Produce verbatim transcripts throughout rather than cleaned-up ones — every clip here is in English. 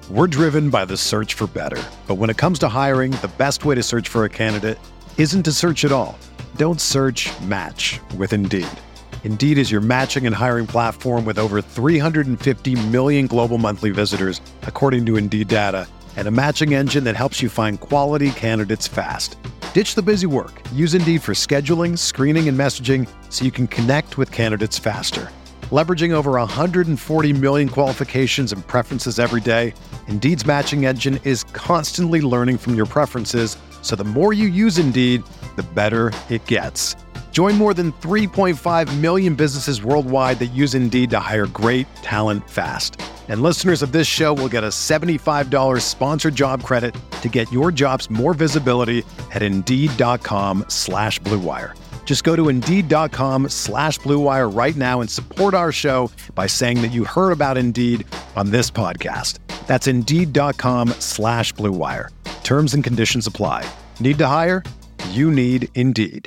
We're driven by the search for better. But when it comes to hiring, the best way to search for a candidate isn't to search at all. Don't search, match with Indeed. Indeed is your matching and hiring platform with over three hundred fifty million global monthly visitors, according to Indeed data, and a matching engine that helps you find quality candidates fast. Ditch the busy work. Use Indeed for scheduling, screening, and messaging so you can connect with candidates faster. Leveraging over one hundred forty million qualifications and preferences every day, Indeed's matching engine is constantly learning from your preferences, so the more you use Indeed, the better it gets. Join more than three point five million businesses worldwide that use Indeed to hire great talent fast. And listeners of this show will get a seventy-five dollars sponsored job credit to get your jobs more visibility at Indeed.com slash Blue Wire. Just go to Indeed.com slash Blue Wire right now and support our show by saying that you heard about Indeed on this podcast. That's Indeed.com slash Blue Wire. Terms and conditions apply. Need to hire? You need Indeed.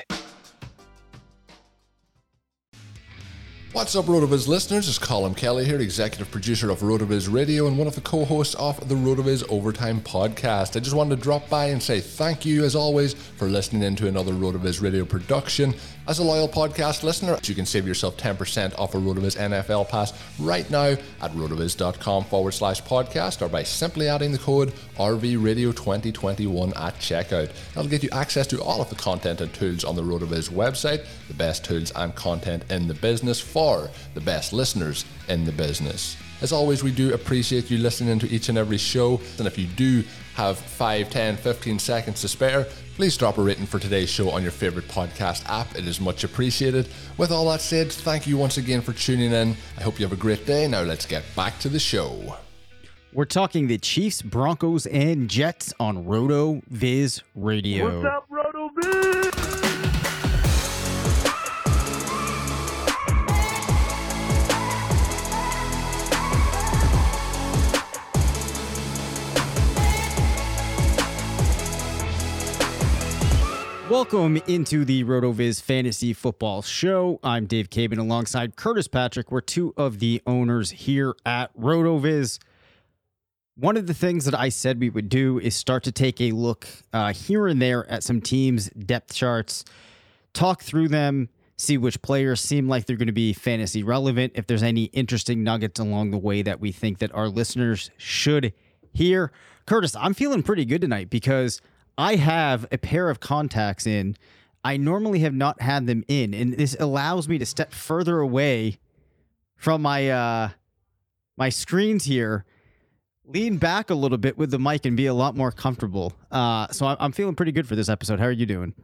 What's up, RotoViz listeners? It's Colin Kelly here, executive producer of RotoViz Radio and one of the co-hosts of the RotoViz Overtime podcast. I just wanted to drop by and say thank you, as always, for listening in to another RotoViz Radio production. As a loyal podcast listener, you can save yourself ten percent off a RotoViz N F L pass right now at rotoviz.com forward slash podcast or by simply adding the code R V Radio twenty twenty-one at checkout. That'll get you access to all of the content and tools on the RotoViz website, the best tools and content in the business for the best listeners in the business. As always, we do appreciate you listening to each and every show, and if you do have five, ten, fifteen seconds to spare, please drop a rating for today's show on your favorite podcast app. It is much appreciated. With all that said, thank you once again for tuning in. I hope you have a great day. Now let's get back to the show. We're talking the Chiefs, Broncos, and Jets on RotoViz Radio. What's up, RotoViz? Welcome into the RotoViz Fantasy Football Show. I'm Dave Cabin alongside Curtis Patrick. We're two of the owners here at RotoViz. One of the things that I said we would do is start to take a look uh, here and there at some teams' depth charts, talk through them, see which players seem like they're going to be fantasy relevant, if there's any interesting nuggets along the way that we think that our listeners should hear. Curtis, I'm feeling pretty good tonight because I have a pair of contacts in. I normally have not had them in, and this allows me to step further away from my uh, my screens here, lean back a little bit with the mic, and be a lot more comfortable. Uh, so I'm feeling pretty good for this episode. How are you doing?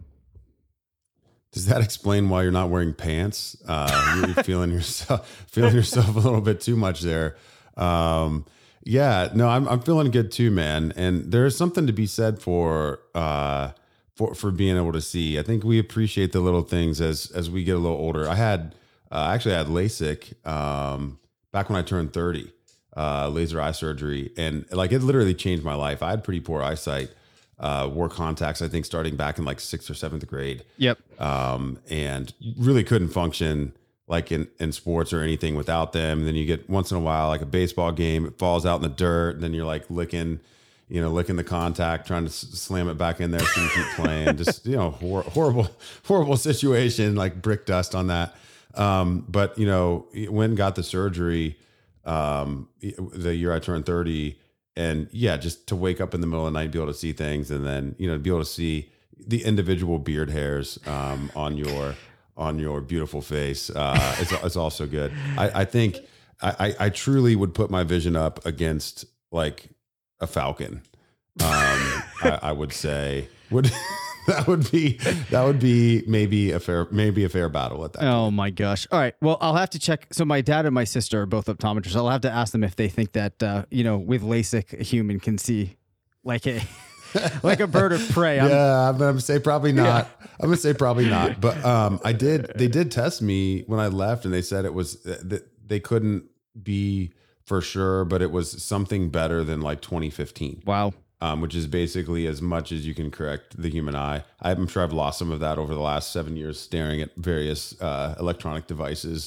Does that explain why you're not wearing pants? Uh, you're feeling yourself feeling yourself a little bit too much there. Um, Yeah, no, I'm I'm feeling good too, man. And there is something to be said for uh for for being able to see. I think we appreciate the little things as as we get a little older. I had uh, actually I had LASIK um back when I turned thirty, uh laser eye surgery, and like it literally changed my life. I had pretty poor eyesight. Uh, wore contacts, I think, starting back in like sixth or seventh grade. Yep. Um, and really couldn't function like in, in sports or anything without them. And then you get once in a while, like a baseball game, it falls out in the dirt, and then you're like licking, you know, licking the contact, trying to s- slam it back in there so you keep playing. Just, you know, hor- horrible, horrible situation, like brick dust on that. Um, but, you know, went and got the surgery um, the year I turned thirty. And yeah, just to wake up in the middle of the night, be able to see things, and then, you know, be able to see the individual beard hairs um, on your on your beautiful face. Uh, it's, it's also good. I, I think I, I truly would put my vision up against like a falcon. Um, I, I would say would that would be that would be maybe a fair maybe a fair battle at that. Oh point. my gosh. All right. Well, I'll have to check. So my dad and my sister are both optometrists. I'll have to ask them if they think that, uh, you know, with LASIK, a human can see like a, like a bird of prey. I'm, yeah, I'm gonna say probably not. Yeah. I'm gonna say probably not. But um, I did. They did test me when I left, and they said it was that they couldn't be for sure, but it was something better than like twenty fifteen. Wow. Um, which is basically as much as you can correct the human eye. I'm sure I've lost some of that over the last seven years staring at various uh, electronic devices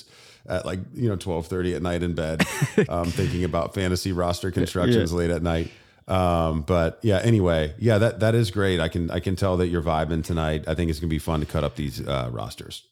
at like, you know, twelve thirty at night in bed, um, thinking about fantasy roster constructions yeah. late at night. Um, but yeah, anyway, yeah, that, that is great. I can, I can tell that you're vibing tonight. I think it's gonna be fun to cut up these uh, rosters.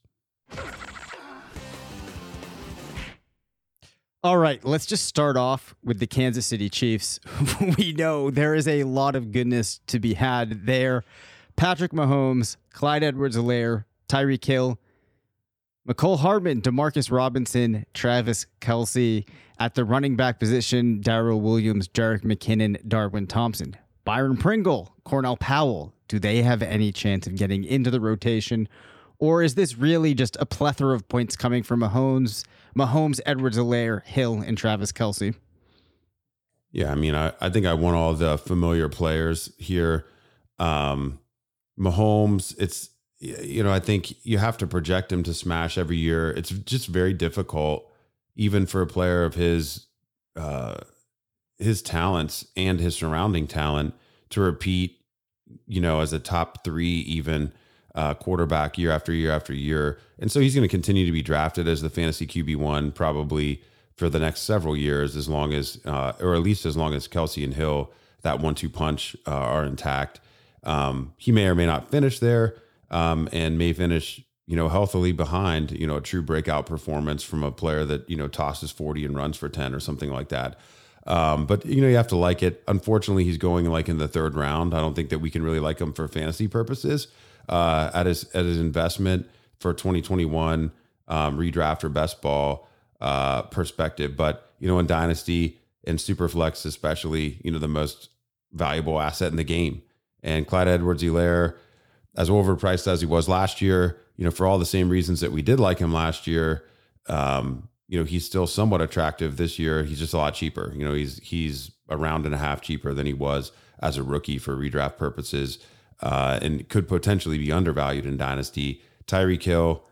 All right, let's just start off with the Kansas City Chiefs. We know there is a lot of goodness to be had there. Patrick Mahomes, Clyde Edwards-Helaire, Tyreek Hill, Mecole Hardman, Demarcus Robinson, Travis Kelce. At the running back position, Darrell Williams, Jerick McKinnon, Darwin Thompson, Byron Pringle, Cornell Powell. Do they have any chance of getting into the rotation? Or is this really just a plethora of points coming from Mahomes, Mahomes, Edwards-Helaire, Hill, and Travis Kelce? Yeah, I mean, I, I think I want all the familiar players here. Um, Mahomes, it's, you know, I think you have to project him to smash every year. It's just very difficult, even for a player of his uh, his talents and his surrounding talent, to repeat, you know, as a top three even uh, quarterback year after year after year. And so he's going to continue to be drafted as the fantasy Q B one probably for the next several years, as long as, uh, or at least as long as Kelce and Hill, that one two punch, uh, are intact. Um, he may or may not finish there, um, and may finish, you know, healthily behind, you know, a true breakout performance from a player that, you know, tosses forty and runs for ten or something like that. Um, but, you know, you have to like it. Unfortunately, he's going like in the third round. I don't think that we can really like him for fantasy purposes. Uh, at his at his investment for twenty twenty-one um, redraft or best ball uh, perspective, but you know, in dynasty and superflex especially, you know, the most valuable asset in the game. And Clyde Edwards-Helaire, as overpriced as he was last year, you know, for all the same reasons that we did like him last year, um, you know, he's still somewhat attractive this year. He's just a lot cheaper. You know, he's he's a round and a half cheaper than he was as a rookie for redraft purposes. Uh, and could potentially be undervalued in dynasty. Tyreek Hill,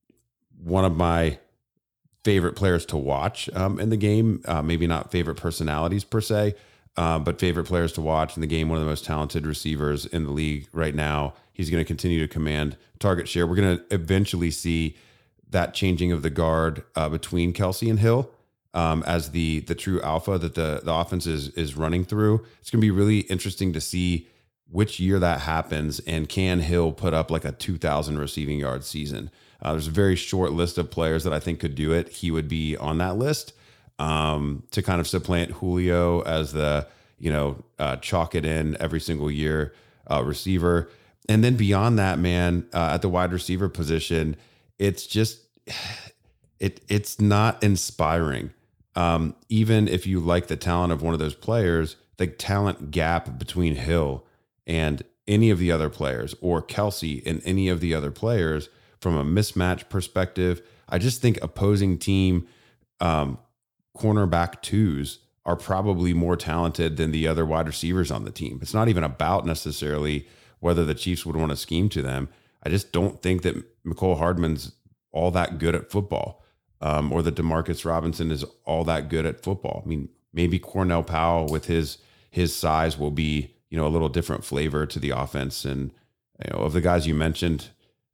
one of my favorite players to watch um, in the game. Uh, maybe not favorite personalities per se, uh, but favorite players to watch in the game. One of the most talented receivers in the league right now. He's going to continue to command target share. We're going to eventually see that changing of the guard uh, between Kelce and Hill um, as the the true alpha that the the offense is is running through. It's going to be really interesting to see which year that happens, and can Hill put up like a two thousand receiving yard season? Uh, there's a very short list of players that I think could do it. He would be on that list um, to kind of supplant Julio as the, you know, uh, chalk it in every single year uh, receiver. And then beyond that, man, uh, at the wide receiver position, it's just, it it's not inspiring. Um, even if you like the talent of one of those players, the talent gap between Hill and any of the other players, or Kelce and any of the other players, from a mismatch perspective, I just think opposing team um, cornerback twos are probably more talented than the other wide receivers on the team. It's not even about necessarily whether the Chiefs would want to scheme to them. I just don't think that Mecole Hardman's all that good at football, um, or that Demarcus Robinson is all that good at football. I mean, maybe Cornell Powell with his his size will be, you know, a little different flavor to the offense. And, you know, of the guys you mentioned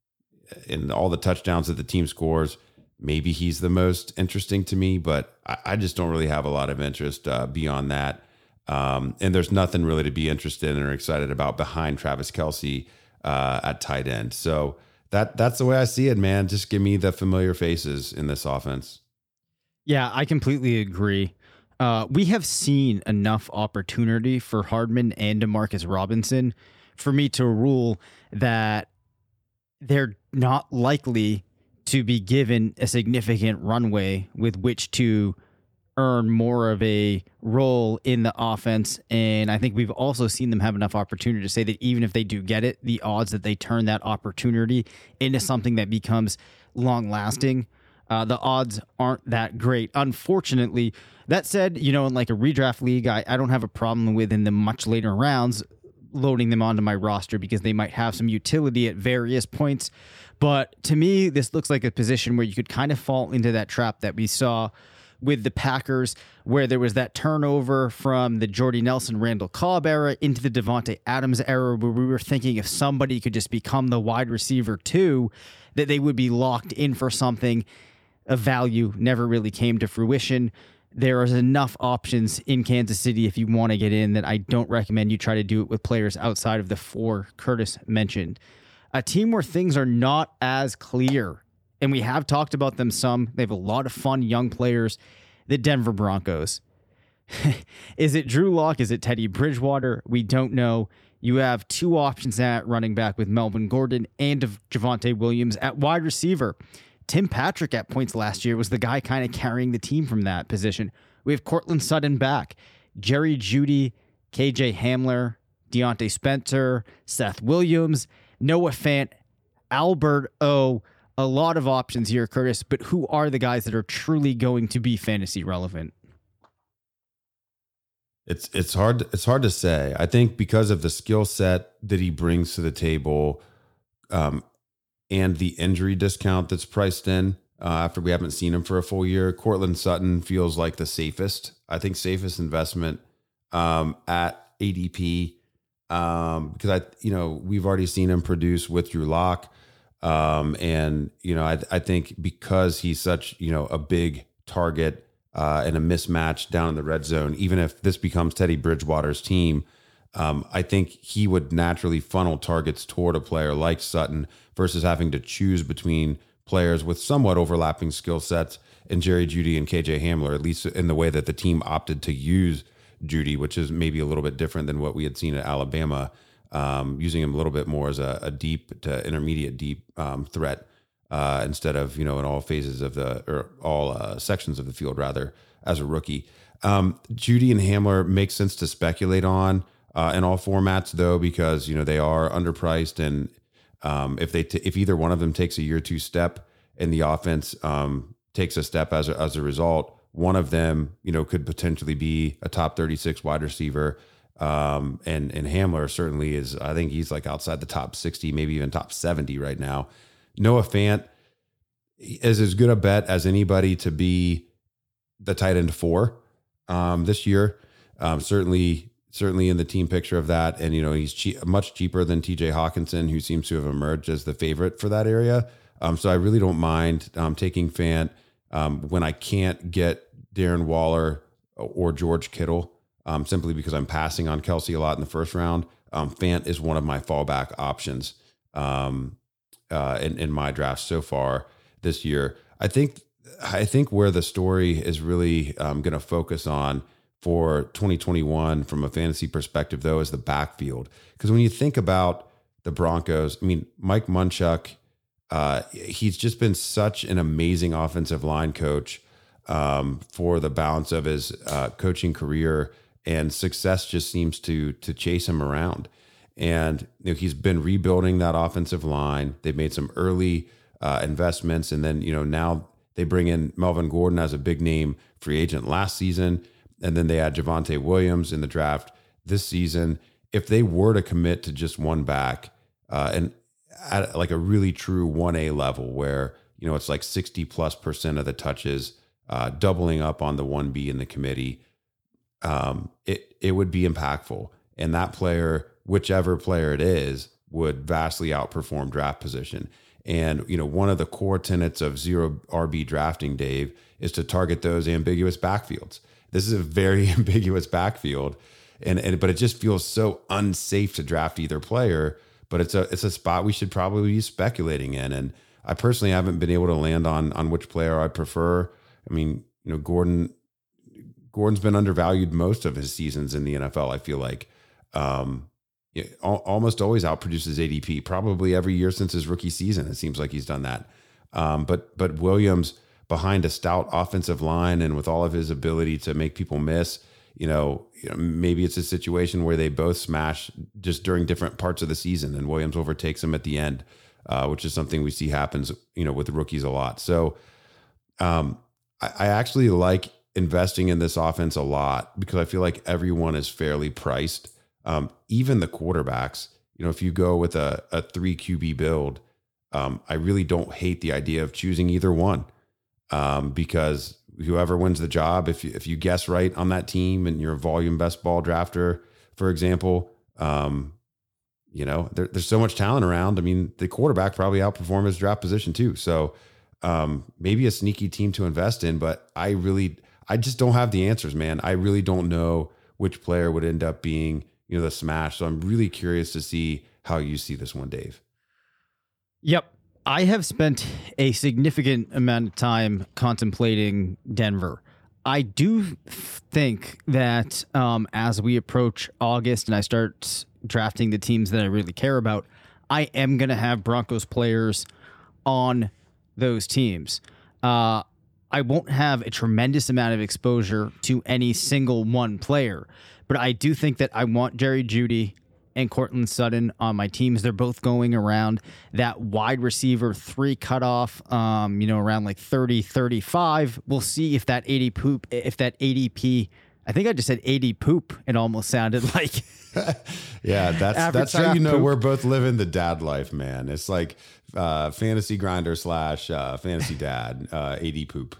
in all the touchdowns that the team scores, maybe he's the most interesting to me, but I, I just don't really have a lot of interest uh, beyond that. Um, and there's nothing really to be interested in or excited about behind Travis Kelce uh, at tight end. So that that's the way I see it, man. Just give me the familiar faces in this offense. Yeah, I completely agree. Uh, we have seen enough opportunity for Hardman and Demarcus Robinson for me to rule that they're not likely to be given a significant runway with which to earn more of a role in the offense. And I think we've also seen them have enough opportunity to say that even if they do get it, the odds that they turn that opportunity into something that becomes long lasting, uh, the odds aren't that great. Unfortunately, that said, you know, in like a redraft league, I, I don't have a problem with in the much later rounds loading them onto my roster because they might have some utility at various points. But to me, this looks like a position where you could kind of fall into that trap that we saw with the Packers, where there was that turnover from the Jordy Nelson, Randall Cobb era into the Devontae Adams era, where we were thinking if somebody could just become the wide receiver too, that they would be locked in for something. of value never really came to fruition. There is enough options in Kansas City if you want to get in that I don't recommend you try to do it with players outside of the four Curtis mentioned. A team where things are not as clear, and we have talked about them some. They have a lot of fun young players. The Denver Broncos. Is it Drew Lock? Is it Teddy Bridgewater? We don't know. You have two options at running back with Melvin Gordon and Javonte Williams at wide receiver. Tim Patrick at points last year was the guy kind of carrying the team from that position. We have Cortland Sutton back, Jerry Jeudy, K J Hamler, Deontay Spencer, Seth Williams, Noah Fant, Albert O. A lot of options here, Curtis, but who are the guys that are truly going to be fantasy relevant? It's it's hard it's hard to say. I think because of the skill set that he brings to the table, um, and the injury discount that's priced in uh, after we haven't seen him for a full year, Cortland Sutton feels like the safest. I think safest investment um, at A D P um, because I you know we've already seen him produce with Drew Lock, um, and you know I I think because he's such you know a big target. Uh, and a mismatch down in the red zone, even if this becomes Teddy Bridgewater's team, um, I think he would naturally funnel targets toward a player like Sutton versus having to choose between players with somewhat overlapping skill sets in Jerry Jeudy and K J Hamler, at least in the way that the team opted to use Jeudy, which is maybe a little bit different than what we had seen at Alabama, um, using him a little bit more as a, a deep to intermediate deep um, threat. Uh, instead of, you know, in all phases of the, or all uh, sections of the field, rather, as a rookie. Um, Jeudy and Hamler make sense to speculate on uh, in all formats, though, because, you know, they are underpriced. And um, if they, t- if either one of them takes a year two step and the offense um, takes a step as a, as a result, one of them, you know, could potentially be a top thirty-six wide receiver. Um, and, and Hamler certainly is, I think he's like outside the top sixty, maybe even top seventy right now. Noah Fant is as good a bet as anybody to be the tight end four um, this year. Um, certainly, certainly in the team picture of that. And, you know, he's cheap, much cheaper than T J Hawkinson, who seems to have emerged as the favorite for that area. Um, so I really don't mind um, taking Fant um, when I can't get Darren Waller or George Kittle, um, simply because I'm passing on Kelsey a lot in the first round. Um, Fant is one of my fallback options. Um, Uh, in, in my draft so far this year. I think I think where the story is really um, going to focus on for twenty twenty-one from a fantasy perspective, though, is the backfield. Because when you think about the Broncos, I mean, Mike Munchak, uh, he's just been such an amazing offensive line coach um, for the balance of his uh, coaching career, and success just seems to to chase him around. And you know, he's been rebuilding that offensive line. They've made some early uh, investments. And then, you know, now they bring in Melvin Gordon as a big name free agent last season. And then they add Javonte Williams in the draft this season. If they were to commit to just one back uh, and at like a really true one A level where, you know, it's like sixty plus percent of the touches, uh, doubling up on the one B in the committee, um, it, it would be impactful. And that player, whichever player it is, would vastly outperform draft position. And, you know, one of the core tenets of zero R B drafting, Dave, is to target those ambiguous backfields. This is a very ambiguous backfield, and, and but it just feels so unsafe to draft either player. But it's a it's a spot we should probably be speculating in. And I personally haven't been able to land on on which player I prefer. I mean, you know, Gordon Gordon's been undervalued most of his seasons in the N F L, I feel like. Um, It almost always outproduces A D P, probably every year since his rookie season. It seems like he's done that. Um, but but Williams, behind a stout offensive line and with all of his ability to make people miss, you know, you know, maybe it's a situation where they both smash just during different parts of the season, and Williams overtakes him at the end, uh, which is something we see happens, you know, with rookies a lot. So um, I, I actually like investing in this offense a lot because I feel like everyone is fairly priced. Um, even the quarterbacks, you know, if you go with a, a three Q B build, um, I really don't hate the idea of choosing either one um, because whoever wins the job, if you, if you guess right on that team and you're a volume best ball drafter, for example, um, you know, there, there's so much talent around. I mean, the quarterback probably outperformed his draft position too. So um, maybe a sneaky team to invest in, but I really, I just don't have the answers, man. I really don't know which player would end up being, you know, the smash. So I'm really curious to see how you see this one, Dave. Yep. I have spent a significant amount of time contemplating Denver. I do think that um, as we approach August and I start drafting the teams that I really care about, I am going to have Broncos players on those teams. Uh, I won't have a tremendous amount of exposure to any single one player, but I do think that I want Jerry Jeudy and Courtland Sutton on my teams. They're both going around that wide receiver three cutoff, um, you know, around like thirty, thirty-five. We'll see if that eighty poop, if that A D P, I think I just said eighty poop. It almost sounded like. Yeah, that's that's how you know poop. We're both living the dad life, man. It's like uh, fantasy grinder slash uh, fantasy dad, uh, A D poop.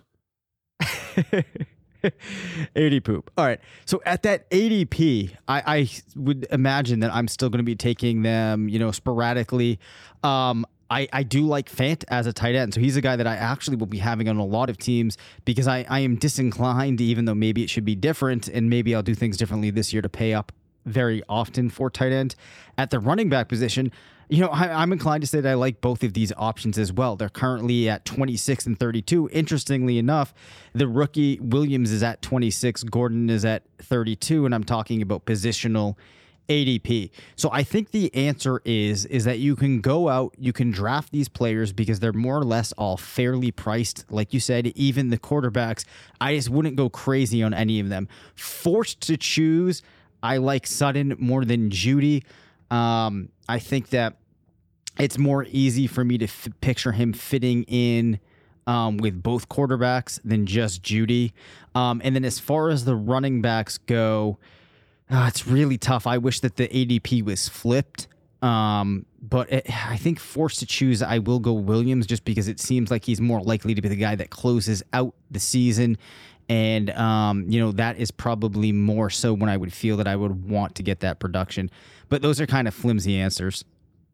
eighty poop. All right. So at that A D P, I, I would imagine that I'm still going to be taking them, you know, sporadically. Um, I, I do like Fant as a tight end. So he's a guy that I actually will be having on a lot of teams because I, I am disinclined, even though maybe it should be different. And maybe I'll do things differently this year to pay up very often for tight end. At the running back position, you know, I, I'm inclined to say that I like both of these options as well. They're currently at twenty-six and thirty-two. Interestingly enough, the rookie Williams is at twenty-six, Gordon is at thirty-two, and I'm talking about positional A D P. So I think the answer is, is that you can go out, you can draft these players because they're more or less all fairly priced. Like you said, even the quarterbacks, I just wouldn't go crazy on any of them. Forced to choose, I like Sutton more than Jeudy. Um, I think that it's more easy for me to f- picture him fitting in um, with both quarterbacks than just Jeudy. Um, and then as far as the running backs go, uh, it's really tough. I wish that the A D P was flipped. Um, but it, I think forced to choose, I will go Williams just because it seems like he's more likely to be the guy that closes out the season. And, um, you know, that is probably more so when I would feel that I would want to get that production. But those are kind of flimsy answers.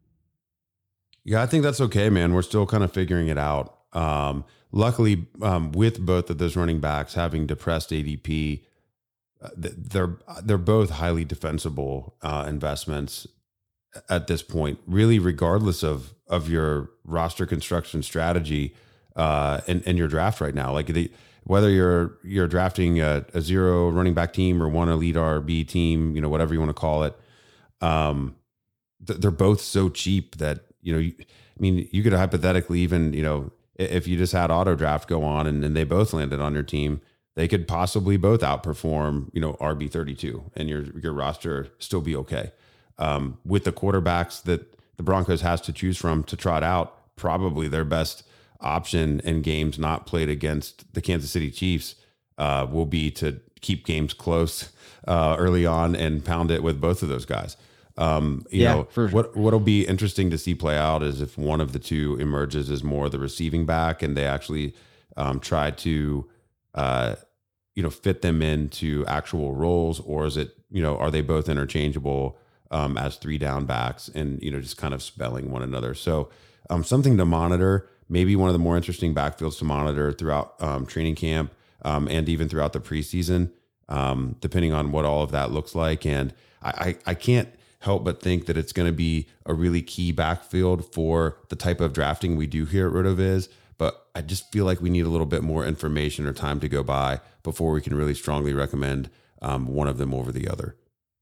Yeah, I think that's okay, man. We're still kind of figuring it out. Um, luckily, um, with both of those running backs having depressed A D P, uh, they're they're both highly defensible uh, investments at this point, really, regardless of of your roster construction strategy uh, and, and your draft right now. Like the whether you're you're drafting a, a zero running back team or one elite R B team, you know, whatever you want to call it, um, th- they're both so cheap that, you know, you, I mean, you could hypothetically even, you know, if you just had auto draft go on and, and they both landed on your team, they could possibly both outperform, you know, R B thirty-two and your your roster still be okay. Um, with the quarterbacks that the Broncos has to choose from to trot out, probably their best option in games not played against the Kansas City Chiefs uh, will be to keep games close uh, early on and pound it with both of those guys. Um, you yeah, know, for- what, what'll be interesting to see play out is if one of the two emerges as more the receiving back and they actually um, try to, uh, you know, fit them into actual roles, or is it, you know, are they both interchangeable um, as three down backs and, you know, just kind of spelling one another. So um, something to monitor. Maybe one of the more interesting backfields to monitor throughout um, training camp um, and even throughout the preseason, um, depending on what all of that looks like. And I, I, I can't help but think that it's going to be a really key backfield for the type of drafting we do here at RotoViz. But I just feel like we need a little bit more information or time to go by before we can really strongly recommend um, one of them over the other.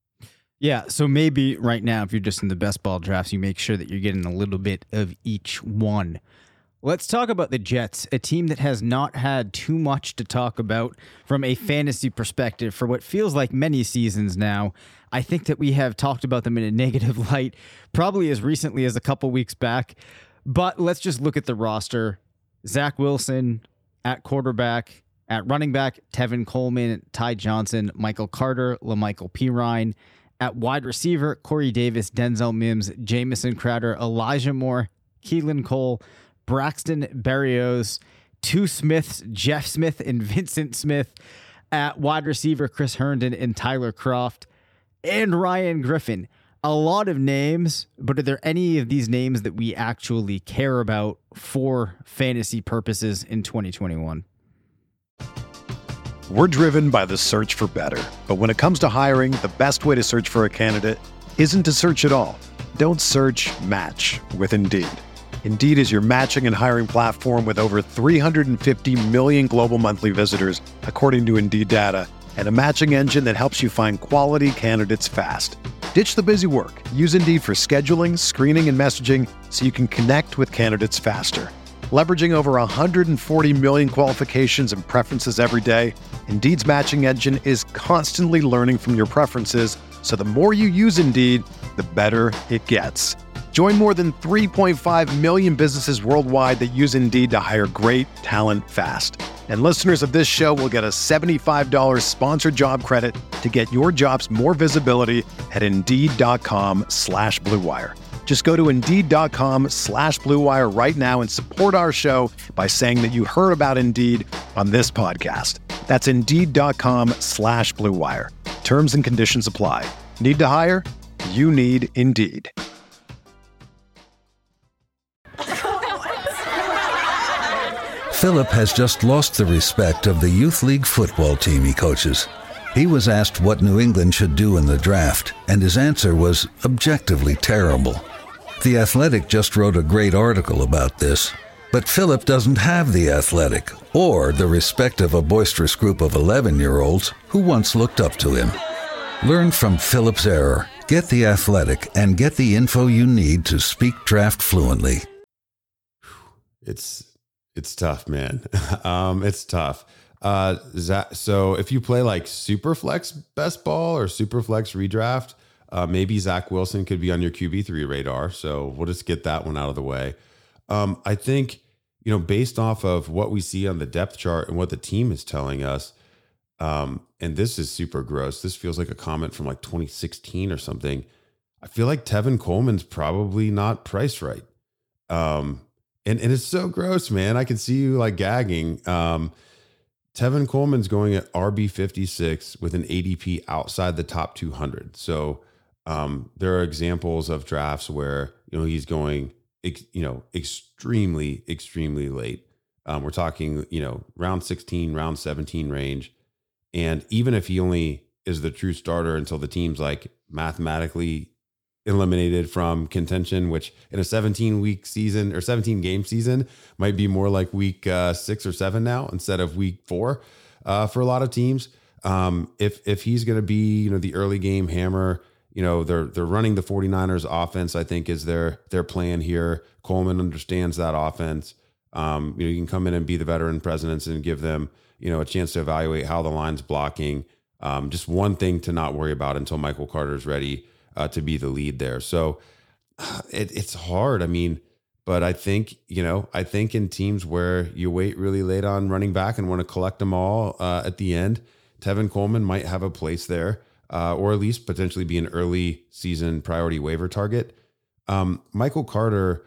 Yeah, so maybe right now, if you're just in the best ball drafts, you make sure that you're getting a little bit of each one. Let's talk about the Jets, a team that has not had too much to talk about from a fantasy perspective for what feels like many seasons now. I think that we have talked about them in a negative light, probably as recently as a couple weeks back. But let's just look at the roster. Zach Wilson at quarterback, at running back, Tevin Coleman, Ty Johnson, Michael Carter, LaMichael Pirine. At wide receiver, Corey Davis, Denzel Mims, Jamison Crowder, Elijah Moore, Keelan Cole, Braxton Berrios, two Smiths, Jeff Smith and Vincent Smith. At wide receiver, Chris Herndon and Tyler Kroft, and Ryan Griffin. a lot of names, but are there any of these names that we actually care about for fantasy purposes in twenty twenty-one? We're driven by the search for better. But when it comes to hiring, the best way to search for a candidate isn't to search at all. Don't search, match with Indeed. Indeed is your matching and hiring platform with over three hundred fifty million global monthly visitors, according to Indeed data, and a matching engine that helps you find quality candidates fast. Ditch the busy work. Use Indeed for scheduling, screening, and messaging so you can connect with candidates faster. Leveraging over one hundred forty million qualifications and preferences every day, Indeed's matching engine is constantly learning from your preferences, so the more you use Indeed, the better it gets. Join more than three point five million businesses worldwide that use Indeed to hire great talent fast. And listeners of this show will get a seventy-five dollars sponsored job credit to get your jobs more visibility at Indeed.com slash Blue Wire. Just go to Indeed.com slash Blue Wire right now and support our show by saying that you heard about Indeed on this podcast. That's Indeed.com slash Blue Wire. Terms and conditions apply. Need to hire? You need Indeed. Philip has just lost the respect of the youth league football team he coaches. He was asked what New England should do in the draft, and his answer was objectively terrible. The Athletic just wrote a great article about this, but Philip doesn't have the Athletic or the respect of a boisterous group of eleven-year-olds who once looked up to him. Learn from Philip's error, get the Athletic, and get the info you need to speak draft fluently. It's it's tough, man. um, it's tough. Uh, Zach, so if you play like Superflex best ball or Superflex redraft, uh, maybe Zach Wilson could be on your Q B three radar. So we'll just get that one out of the way. Um, I think, you know, based off of what we see on the depth chart and what the team is telling us, um, and this is super gross. This feels like a comment from like twenty sixteen or something. I feel like Tevin Coleman's probably not priced right. Um, and, and it's so gross, man. I can see you like gagging. Um, Tevin Coleman's going at R B fifty-six with an A D P outside the top two hundred. So um, there are examples of drafts where, you know, he's going, ex, you know, extremely, extremely late. Um, we're talking, you know, round sixteen, round seventeen range. And even if he only is the true starter until the team's like mathematically eliminated from contention, which in a seventeen week season or seventeen game season might be more like week uh, six or seven now instead of week four uh, for a lot of teams. Um, if, if he's going to be, you know, the early game hammer, you know, they're, they're running the 49ers offense, I think is their, their plan here. Coleman understands that offense. Um, you know, you can come in and be the veteran presence and give them, you know, a chance to evaluate how the line's blocking. Um, just one thing to not worry about until Michael Carter's ready Uh, to be the lead there. So it, it's hard. I mean, but I think, you know, I think in teams where you wait really late on running back and want to collect them all uh, at the end, Tevin Coleman might have a place there uh, or at least potentially be an early season priority waiver target. Um, Michael Carter,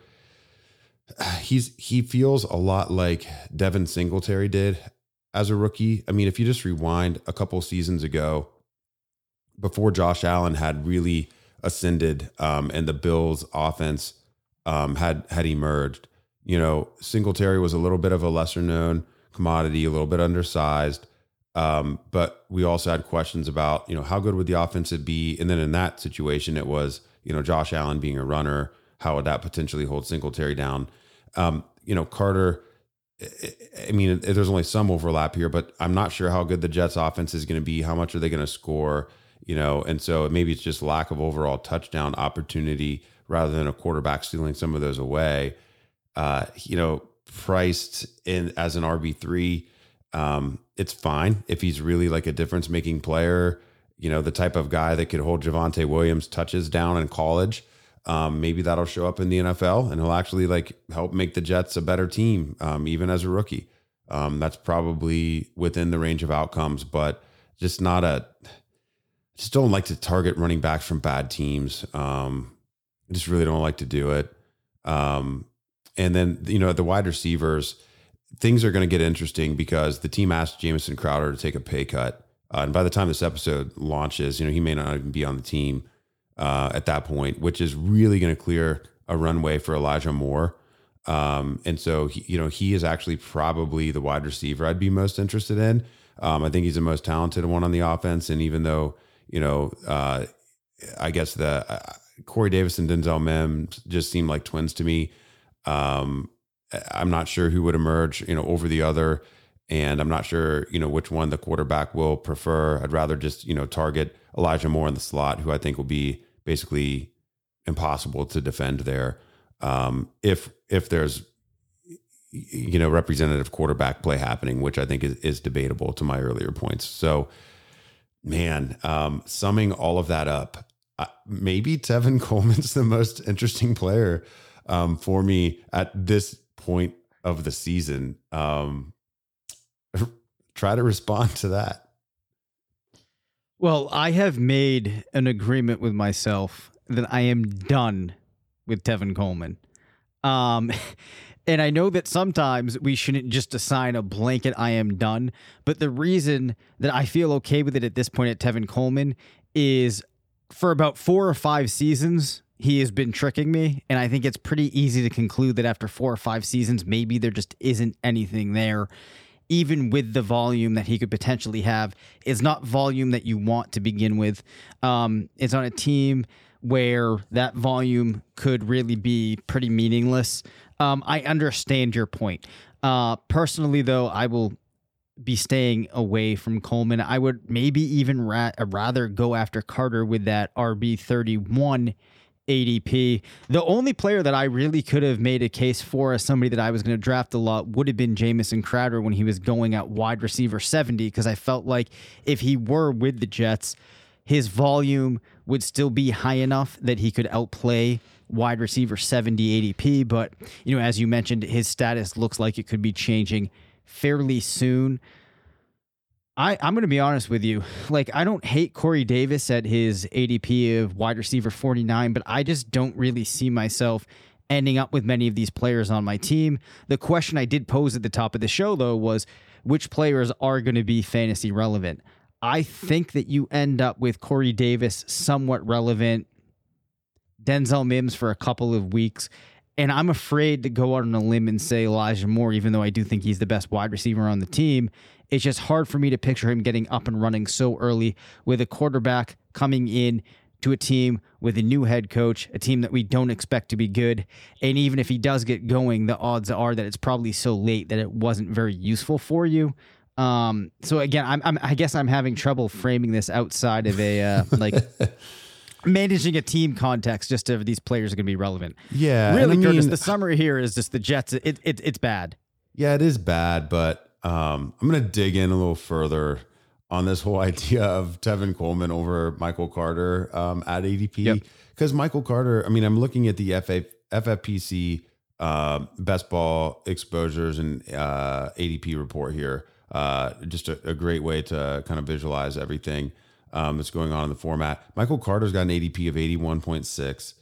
he's he feels a lot like Devin Singletary did as a rookie. I mean, if you just rewind a couple seasons ago, before Josh Allen had really ascended um, and the Bills offense um, had, had emerged, you know, Singletary was a little bit of a lesser known commodity, a little bit undersized. Um, but we also had questions about, you know, how good would the offense be? And then in that situation, it was, you know, Josh Allen being a runner, how would that potentially hold Singletary down? Um, you know, Carter, I mean, there's only some overlap here, but I'm not sure how good the Jets offense is going to be. How much are they going to score? You know, and so maybe it's just lack of overall touchdown opportunity rather than a quarterback stealing some of those away. Uh, you know, priced in as an R B three, um, it's fine if he's really like a difference making player, you know, the type of guy that could hold Javonte Williams touches down in college. Um, maybe that'll show up in the N F L and he'll actually like help make the Jets a better team, um, even as a rookie. Um, that's probably within the range of outcomes, but just not a, I just don't like to target running backs from bad teams. Um, I just really don't like to do it. Um, and then, you know, the wide receivers, things are going to get interesting because the team asked Jamison Crowder to take a pay cut. Uh, and by the time this episode launches, you know, he may not even be on the team. uh, at that point, which is really going to clear a runway for Elijah Moore. Um, and so, he, you know, he is actually probably the wide receiver I'd be most interested in. Um, I think he's the most talented one on the offense. And even though, you know, uh, I guess the uh, Corey Davis and Denzel Mims just seem like twins to me. Um, I'm not sure who would emerge, you know, over the other. And I'm not sure, you know, which one the quarterback will prefer. I'd rather just, you know, target Elijah Moore in the slot, who I think will be basically impossible to defend there. Um, if, if there's, you know, representative quarterback play happening, which I think is, is debatable to my earlier points. So, man, um, summing all of that up, uh, maybe Tevin Coleman's the most interesting player um, for me at this point of the season. Um, try to respond to that. Well, I have made an agreement with myself that I am done with Tevin Coleman. Um, and I know that sometimes we shouldn't just assign a blanket I am done, but the reason that I feel okay with it at this point at Tevin Coleman is for about four or five seasons, he has been tricking me. And I think it's pretty easy to conclude that after four or five seasons, maybe there just isn't anything there. Even with the volume that he could potentially have, it's not volume that you want to begin with. Um, it's on a team where that volume could really be pretty meaningless. Um, I understand your point. Uh, personally, though, I will be staying away from Coleman. I would maybe even ra- rather go after Carter with that R B thirty-one A D P. The only player that I really could have made a case for as somebody that I was going to draft a lot would have been Jamison Crowder when he was going at wide receiver seventy, because I felt like if he were with the Jets, his volume would still be high enough that he could outplay wide receiver seventy A D P. But, you know, as you mentioned, his status looks like it could be changing fairly soon. I, I'm going to be honest with you. Like, I don't hate Corey Davis at his A D P of wide receiver forty-nine, but I just don't really see myself ending up with many of these players on my team. The question I did pose at the top of the show, though, was which players are going to be fantasy relevant. I think that you end up with Corey Davis somewhat relevant, Denzel Mims for a couple of weeks, and I'm afraid to go out on a limb and say Elijah Moore, even though I do think he's the best wide receiver on the team. It's just hard for me to picture him getting up and running so early with a quarterback coming in to a team with a new head coach, a team that we don't expect to be good. And even if he does get going, the odds are that it's probably so late that it wasn't very useful for you. Um, so again, I'm, I'm, I guess I'm having trouble framing this outside of a, uh, like managing a team context, just if these players are going to be relevant. Yeah. Really, I mean, Curtis, the summary here is just the Jets. It, it, it's bad. Yeah, it is bad, but um, I'm going to dig in a little further on this whole idea of Tevin Coleman over Michael Carter um, at A D P. Because yep. Michael Carter, I mean, I'm looking at the F A, F F P C uh, best ball exposures and uh, A D P report here. Uh, just a, a great way to kind of visualize everything um, that's going on in the format. Michael Carter's got an A D P of eighty-one point six.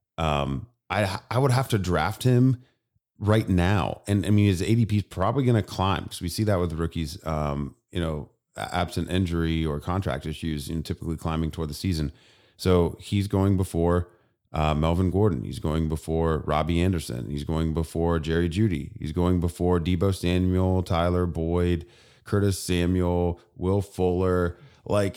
Um, I I would have to draft him right now. And I mean, his A D P is probably going to climb because we see that with rookies, um, you know, absent injury or contract issues, you know, typically climbing toward the season. So he's going before uh, Melvin Gordon. He's going before Robbie Anderson. He's going before Jerry Jeudy. He's going before Deebo Samuel, Tyler Boyd, Curtis Samuel, Will Fuller. Like,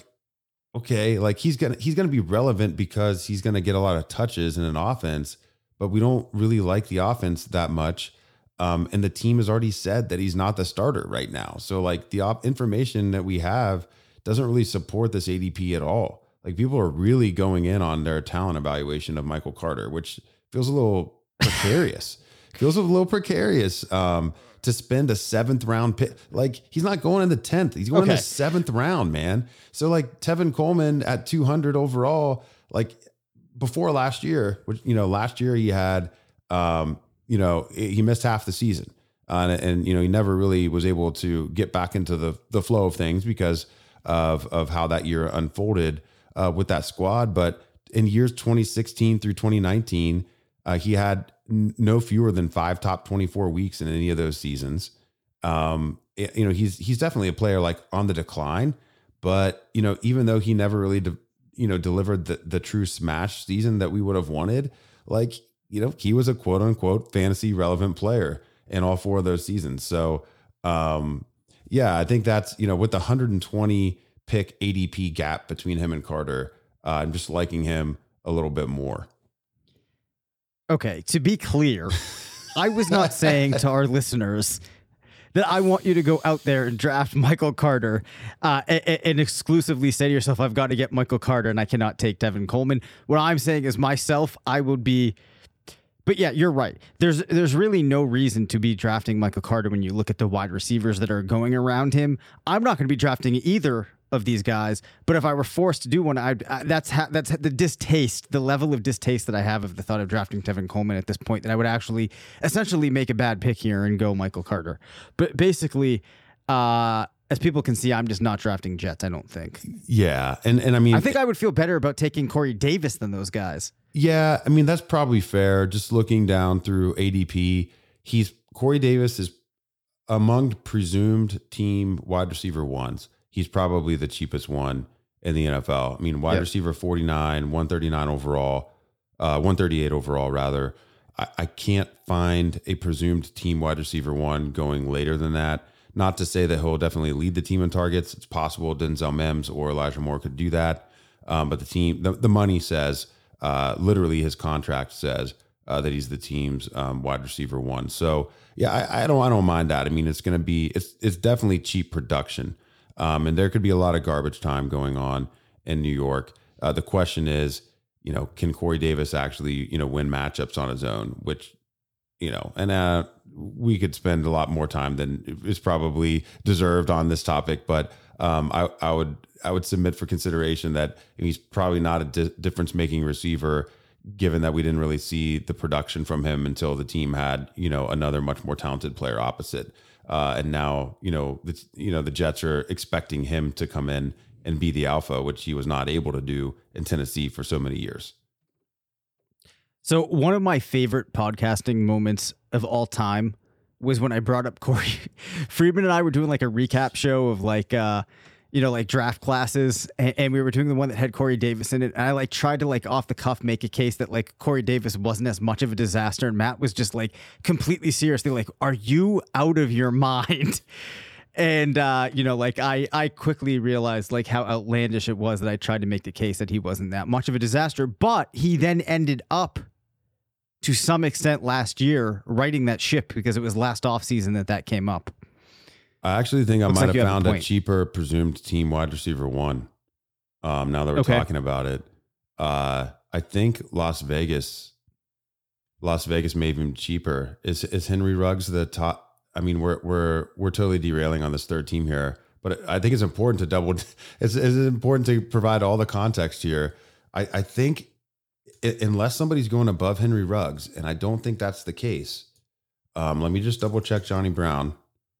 okay, like he's gonna he's gonna be relevant because he's gonna get a lot of touches in an offense, but we don't really like the offense that much. Um, and the team has already said that he's not the starter right now. So like the op- information that we have doesn't really support this A D P at all. Like people are really going in on their talent evaluation of Michael Carter, which feels a little precarious. feels a little precarious. Um, to spend a seventh round pick. Like he's not going in the tenth. He's going okay. in the seventh round, man. So like Tevin Coleman at two hundred overall, like before last year, which, you know, last year he had, um, you know, he missed half the season uh, and, and, you know, he never really was able to get back into the, the flow of things because of, of how that year unfolded uh, with that squad. But in years twenty sixteen through twenty nineteen, uh, he had no fewer than five top twenty-four weeks in any of those seasons. Um, it, you know, he's, he's definitely a player like on the decline, but you know, even though he never really, de- you know, delivered the, the true smash season that we would have wanted, like, you know, he was a quote unquote fantasy relevant player in all four of those seasons. So, um, yeah, I think that's, you know, with the one hundred twenty pick A D P gap between him and Carter, uh, I'm just liking him a little bit more. Okay, to be clear, I was not saying to our listeners that I want you to go out there and draft Michael Carter uh, and, and exclusively say to yourself, I've got to get Michael Carter and I cannot take Tevin Coleman. What I'm saying is myself, I would be... But yeah, you're right. There's there's really no reason to be drafting Michael Carter when you look at the wide receivers that are going around him. I'm not going to be drafting either of these guys, but if I were forced to do one, I'd, I, that's ha, that's the distaste, the level of distaste that I have of the thought of drafting Tevin Coleman at this point, that I would actually essentially make a bad pick here and go Michael Carter. But basically, uh, as people can see, I'm just not drafting Jets, I don't think. Yeah, and and I mean... I think I would feel better about taking Corey Davis than those guys. Yeah, I mean, that's probably fair. Just looking down through A D P, he's Corey Davis is among presumed team wide receiver ones. He's probably the cheapest one in the N F L. I mean, wide yep. receiver forty-nine, one thirty-nine overall, uh, one thirty-eight overall, rather. I, I can't find a presumed team wide receiver one going later than that. Not to say that he'll definitely lead the team in targets. It's possible Denzel Mims or Elijah Moore could do that. Um, but the team, the, the money says, uh, literally his contract says uh, that he's the team's um, wide receiver one. So yeah, I, I don't, I don't mind that. I mean, it's going to be, it's, it's definitely cheap production. Um, and there could be a lot of garbage time going on in New York. Uh, the question is, you know, can Corey Davis actually, you know, win matchups on his own, which, you know, and uh, we could spend a lot more time than is probably deserved on this topic. But um, I, I would I would submit for consideration that he's probably not a di- difference making receiver, given that we didn't really see the production from him until the team had, you know, another much more talented player opposite. Uh, and now, you know, the, you know, the Jets are expecting him to come in and be the alpha, which he was not able to do in Tennessee for so many years. So one of my favorite podcasting moments of all time was when I brought up Corey Friedman and I were doing like a recap show of like, uh, you know, like draft classes. And, and we were doing the one that had Corey Davis in it. And I like tried to like off the cuff make a case that like Corey Davis wasn't as much of a disaster. And Matt was just like completely seriously like, are you out of your mind? And, uh, you know, like I, I quickly realized like how outlandish it was that I tried to make the case that he wasn't that much of a disaster. But he then ended up to some extent last year writing that ship because it was last offseason that that came up. I actually think I Looks might like have have found a a, point. cheaper presumed team wide receiver one. Um, now that we're Okay. talking about it, uh, I think Las Vegas, Las Vegas may even cheaper. Is is Henry Ruggs the top? I mean, we're we're we're totally derailing on this third team here, but I think it's important to double. It's, it's important to provide all the context here. I, I think it, unless somebody's going above Henry Ruggs, and I don't think that's the case. Um, let me just double check Johnny Brown.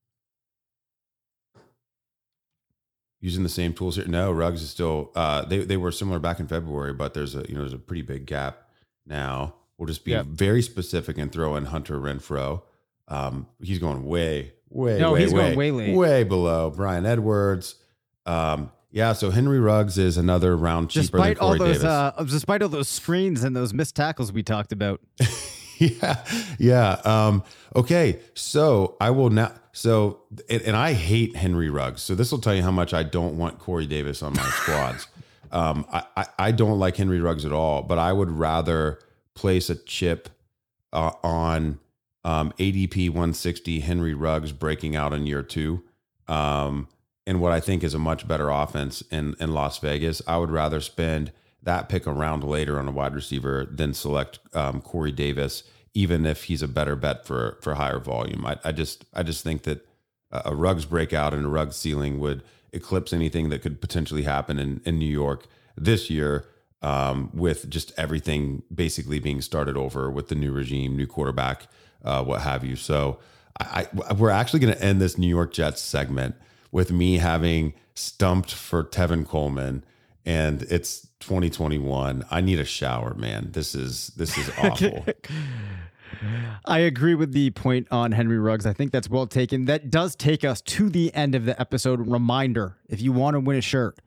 Using the same tools here. No, Ruggs is still, uh, they, they were similar back in February, but there's a, you know, there's a pretty big gap now. We'll just be Yeah. very specific and throw in Hunter Renfrow. Um, he's going way, way, No, way, he's way, going way late. way below Brian Edwards. Um, yeah. So Henry Ruggs is another round cheaper Despite than all Corey those, Davis. uh, despite all those screens and those missed tackles we talked about. yeah. Yeah. Um, okay. So I will now, so, and, and I hate Henry Ruggs. So this will tell you how much I don't want Corey Davis on my squads. Um, I, I, I don't like Henry Ruggs at all, but I would rather place a chip uh, on um, A D P one sixty Henry Ruggs breaking out in year two. Um, and what I think is a much better offense in, in Las Vegas. I would rather spend that pick a round later on a wide receiver than select um, Corey Davis, even if he's a better bet for for higher volume. I, I just I just think that a Ruggs breakout and a Ruggs ceiling would eclipse anything that could potentially happen in, in New York this year, um, with just everything basically being started over with the new regime, new quarterback, uh, what have you. So I, I we're actually going to end this New York Jets segment with me having stumped for Tevin Coleman, and it's twenty twenty-one. I need a shower, man. This is this is awful. I agree with the point on Henry Ruggs. I think that's well taken. That does take us to the end of the episode. Reminder, if you want to win a shirt,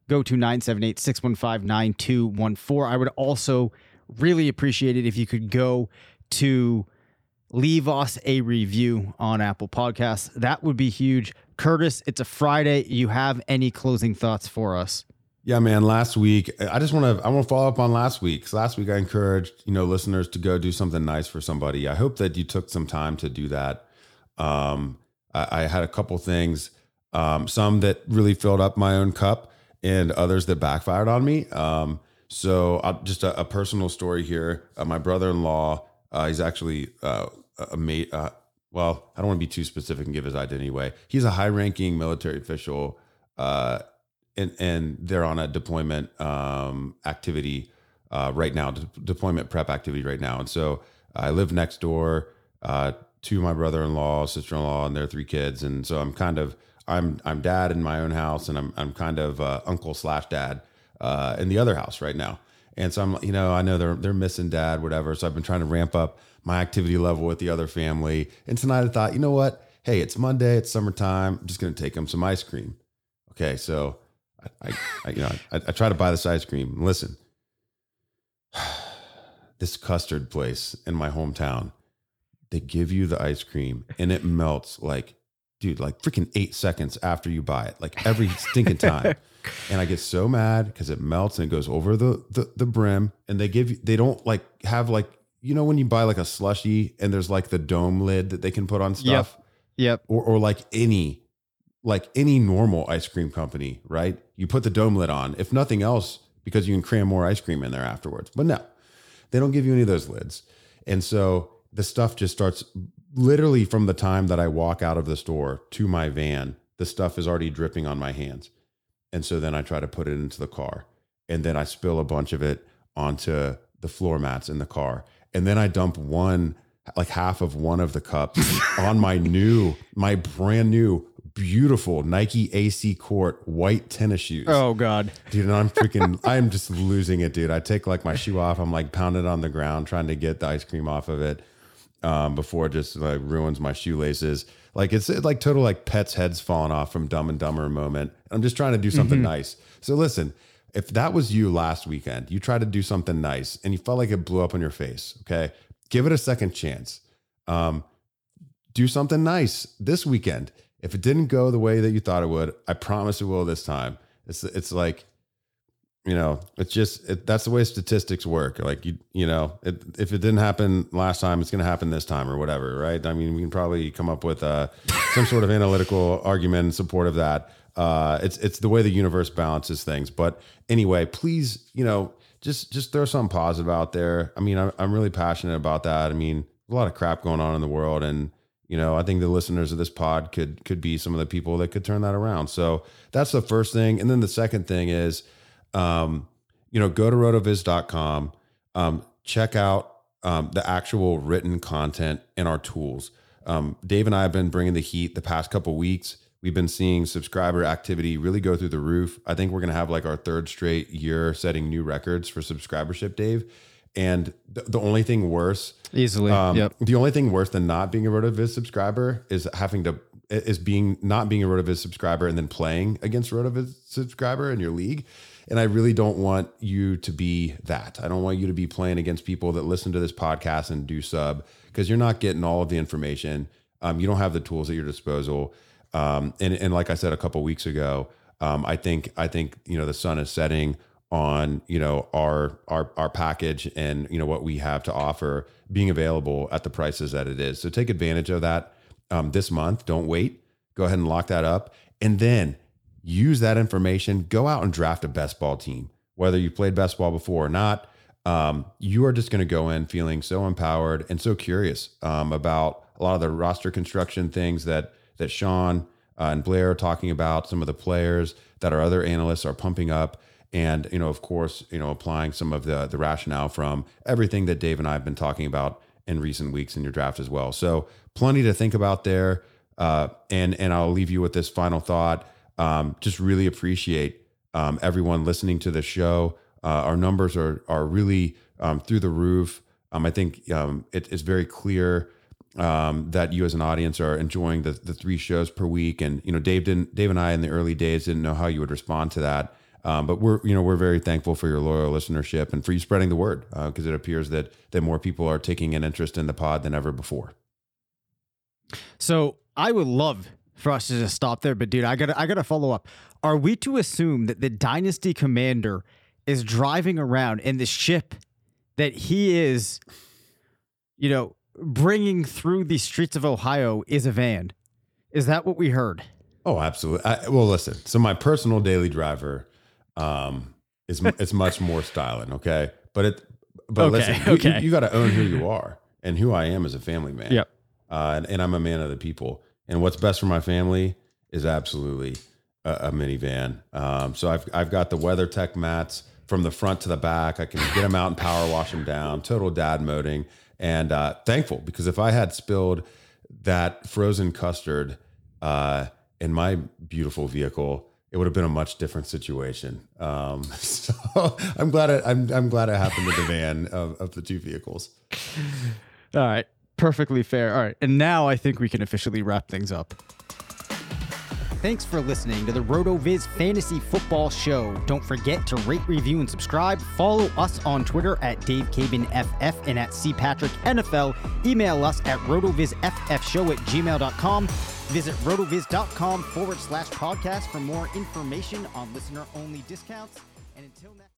go to nine seven eight, six one five, nine two one four. I would also really appreciate it if you could go to leave us a review on Apple Podcasts. That would be huge. Curtis, it's a Friday. You have any closing thoughts for us? Yeah, man. Last week, I just want to I want to follow up on last week. So last week, I encouraged you know listeners to go do something nice for somebody. I hope that you took some time to do that. Um, I, I had a couple things, um, some that really filled up my own cup, and others that backfired on me. Um, so I'll, just a, a personal story here. Uh, my brother-in-law, uh, he's actually uh, a mate. Uh, well, I don't want to be too specific and give his identity away. He's a high-ranking military official. Uh, And, and they're on a deployment um, activity uh, right now, de- deployment prep activity right now. And so I live next door uh, to my brother-in-law, sister-in-law, and their three kids. And so I'm kind of I'm I'm dad in my own house, and I'm I'm kind of uh, uncle slash dad uh, in the other house right now. And so I'm you know I know they're they're missing dad, whatever. So I've been trying to ramp up my activity level with the other family. And tonight I thought, you know what? Hey, it's Monday, it's summertime. I'm just going to take them some ice cream. Okay, so. I, I, you know, I, I try to buy this ice cream. Listen, this custard place in my hometown, they give you the ice cream and it melts like, dude, like freaking eight seconds after you buy it, like every stinking time. And I get so mad because it melts and it goes over the, the the brim. And they give you, they don't like have like, you know, when you buy like a slushie and there's like the dome lid that they can put on stuff. Yep. Yep. Or or like any. Like any normal ice cream company, right? You put the dome lid on, if nothing else, because you can cram more ice cream in there afterwards. But no, they don't give you any of those lids. And so the stuff just starts literally from the time that I walk out of the store to my van, the stuff is already dripping on my hands. And so then I try to put it into the car. And then I spill a bunch of it onto the floor mats in the car. And then I dump one, like half of one of the cups on my new, my brand new, beautiful Nike A C Court white tennis shoes. Oh God, dude. And I'm freaking, I'm just losing it, dude. I take like my shoe off. I'm like pounding it on the ground, trying to get the ice cream off of it um, before it just like ruins my shoelaces. Like it's, it's like total like pets' heads falling off from Dumb and Dumber moment. I'm just trying to do something mm-hmm. nice. So listen, if that was you last weekend, you tried to do something nice and you felt like it blew up in your face. Okay. Give it a second chance. Um, do something nice this weekend. If it didn't go the way that you thought it would, I promise it will this time. It's it's like, you know, it's just, it, that's the way statistics work. Like, you you know, it, if it didn't happen last time, it's going to happen this time or whatever, right? I mean, we can probably come up with uh, some sort of analytical argument in support of that. Uh, it's it's the way the universe balances things. But anyway, please, you know, just just throw something positive out there. I mean, I'm, I'm really passionate about that. I mean, there's a lot of crap going on in the world, and you know, I think the listeners of this pod could could be some of the people that could turn that around. So that's the first thing. And then the second thing is, um, you know, go to rotoviz dot com, um, check out um, the actual written content and our tools. Um, Dave and I have been bringing the heat the past couple of weeks. We've been seeing subscriber activity really go through the roof. I think we're going to have like our third straight year setting new records for subscribership, Dave. And the, the only thing worse, easily, um, yep. the only thing worse than not being a RotoViz subscriber is having to is being not being a RotoViz subscriber and then playing against RotoViz subscriber in your league. And I really don't want you to be that. I don't want you to be playing against people that listen to this podcast and do sub, because you're not getting all of the information. Um, you don't have the tools at your disposal. Um, and and like I said a couple of weeks ago, um, I think I think you know the sun is setting on, you know, our, our, our package and, you know, what we have to offer being available at the prices that it is. So take advantage of that um, this month. Don't wait. Go ahead and lock that up. And then use that information. Go out and draft a best ball team, whether you played best ball before or not. Um, you are just going to go in feeling so empowered and so curious um, about a lot of the roster construction things that, that Sean uh, and Blair are talking about, some of the players that our other analysts are pumping up. And, you know, of course, you know, applying some of the the rationale from everything that Dave and I have been talking about in recent weeks in your draft as well. So plenty to think about there. Uh, and and I'll leave you with this final thought. Um, just really appreciate um, everyone listening to the show. Uh, our numbers are are really um, through the roof. Um, I think um, it, it's very clear um, that you as an audience are enjoying the the three shows per week. And you know, Dave didn't Dave and I in the early days didn't know how you would respond to that. Um, but we're, you know, we're very thankful for your loyal listenership and for you spreading the word, because uh, it appears that that more people are taking an interest in the pod than ever before. So I would love for us to just stop there, but dude, I gotta I gotta follow up. Are we to assume that the Dynasty Commander is driving around in the ship that he is, you know, bringing through the streets of Ohio is a van? Is that what we heard? Oh, absolutely. I, well, listen. So my personal daily driver um, is it's much more styling. Okay, but it. But okay, listen, you, okay. you, you got to own who you are and who I am as a family man. Yep. Uh, and, and I'm a man of the people. And what's best for my family is absolutely a, a minivan. Um, so I've I've got the WeatherTech mats from the front to the back. I can get them out and power wash them down. Total dad moding. And uh, thankful, because if I had spilled that frozen custard uh, in my beautiful vehicle, it would have been a much different situation. Um, so I'm glad it, I'm I'm glad it happened to the van of, of the two vehicles. All right. Perfectly fair. All right. And now I think we can officially wrap things up. Thanks for listening to the RotoViz Fantasy Football Show. Don't forget to rate, review, and subscribe. Follow us on Twitter at Dave Cabin F F and at C Patrick N F L. Email us at rotovizffshow at gmail dot com. Visit rotoviz.com forward slash podcast for more information on listener-only discounts. And until next